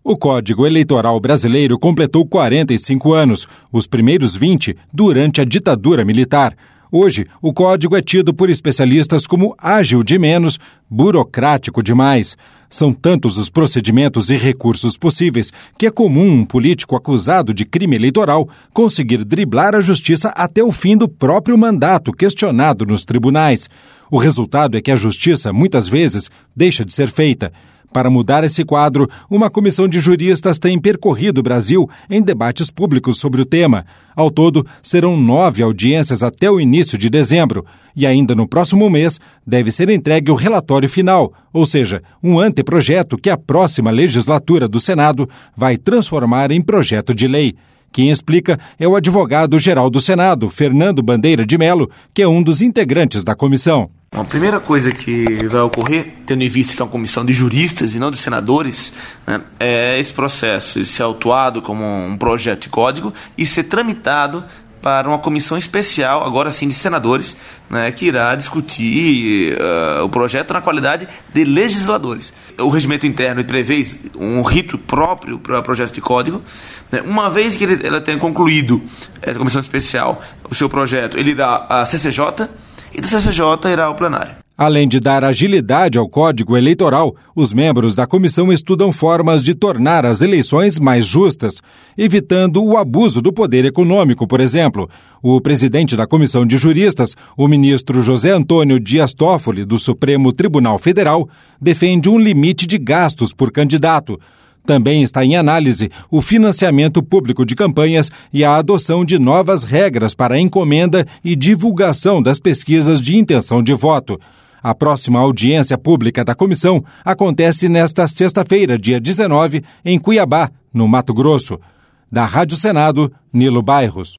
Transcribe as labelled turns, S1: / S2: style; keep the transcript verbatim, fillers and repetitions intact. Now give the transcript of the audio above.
S1: O Código Eleitoral brasileiro completou quarenta e cinco anos, os primeiros vinte durante a ditadura militar. Hoje, o código é tido por especialistas como ágil de menos, burocrático demais. São tantos os procedimentos e recursos possíveis que é comum um político acusado de crime eleitoral conseguir driblar a justiça até o fim do próprio mandato questionado nos tribunais. O resultado é que a justiça, muitas vezes, deixa de ser feita. Para mudar esse quadro, uma comissão de juristas tem percorrido o Brasil em debates públicos sobre o tema. Ao todo, serão nove audiências até o início de dezembro. E ainda no próximo mês, deve ser entregue o relatório final, ou seja, um anteprojeto que a próxima legislatura do Senado vai transformar em projeto de lei. Quem explica é o advogado-geral do Senado, Fernando Bandeira de Mello, que é um dos integrantes da comissão.
S2: A primeira coisa que vai ocorrer, tendo em vista que é uma comissão de juristas e não de senadores, né, é esse processo, ele ser autuado como um projeto de código e ser tramitado para uma comissão especial, agora sim de senadores, né, que irá discutir uh, o projeto na qualidade de legisladores. O regimento interno prevê um rito próprio para o projeto de código. Né, uma vez que ele, ela tenha concluído, essa comissão especial, o seu projeto, ele irá à C C J, e do C C J irá ao plenário.
S1: Além de dar agilidade ao Código Eleitoral, os membros da comissão estudam formas de tornar as eleições mais justas, evitando o abuso do poder econômico, por exemplo. O presidente da comissão de juristas, o ministro José Antônio Dias Toffoli, do Supremo Tribunal Federal, defende um limite de gastos por candidato. Também está em análise o financiamento público de campanhas e a adoção de novas regras para a encomenda e divulgação das pesquisas de intenção de voto. A próxima audiência pública da comissão acontece nesta sexta-feira, dia dezenove, em Cuiabá, no Mato Grosso. Da Rádio Senado, Nilo Bairros.